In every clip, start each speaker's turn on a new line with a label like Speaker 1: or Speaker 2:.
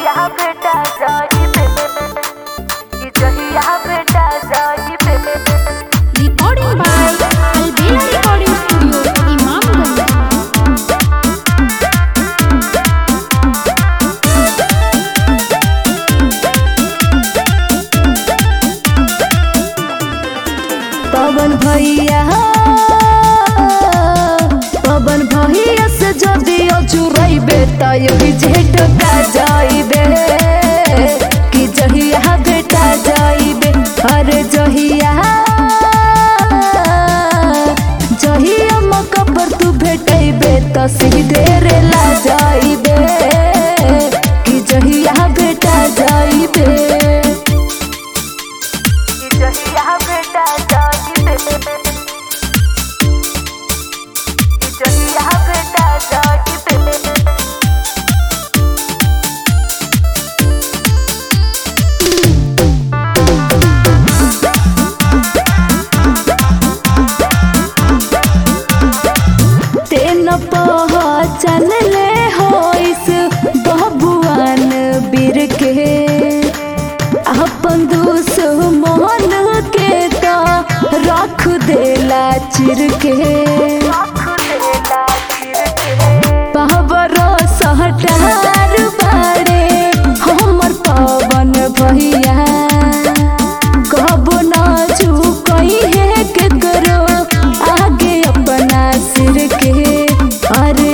Speaker 1: जहिया बेटा जाइबे कि जहिया बेटा जाइबे।
Speaker 2: Recording by Albela recording studio Imamganj.
Speaker 1: Pawan भैया से जदि चुराइबे त यही जेठ का जाइबे कि जहिया बेटा जाइबे। अरे जहिया मौका पर तू भेटैबे त सीधे रे ला जाइबे कि जहिया बेटा जाइबे। कि जहिया बेटा जाइबे कि जहिया बेटा जाइबे। पहचान ले होइस बबुआन बीर के अपन दुश्मन के तो रख देला चिर के। बाबरो सहटार बाड़े हमर पवन भैया कबो ना झुकई है केकरो आगे अपना सिर के। अरे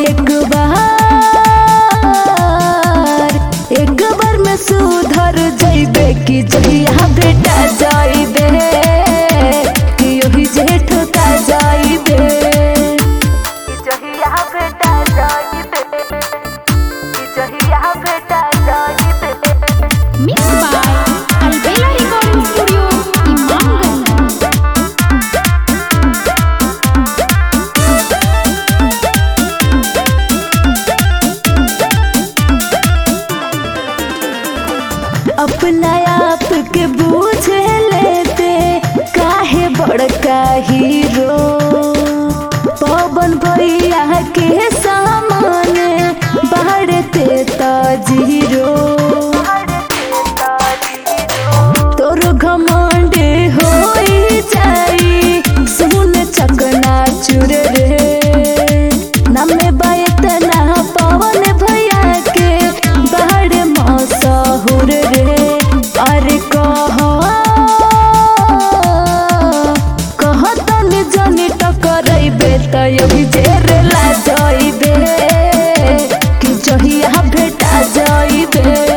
Speaker 1: एक बार में सुधर जाइबे कि जहिया बेटा जाइबे कि यही जेठ का जाइबे। कि जहिया बेटा जाइबे कि जहिया बेटा जाइबे।
Speaker 2: Mix by Albela recording studio Imamganj.
Speaker 1: अपना आप के बूझ लेते काहे बड़का हीरो। पवन भैया के सामने बढ़ते तो जीरो। तोर घमंड होई जाई सुन चकना चुर रे नमे बातना पवन भैया के बाहर मसहुर रे। अरे कहतन जनी टकराइबे त यही जेर ला जाइबे कि जहिया बेटा जाइबे।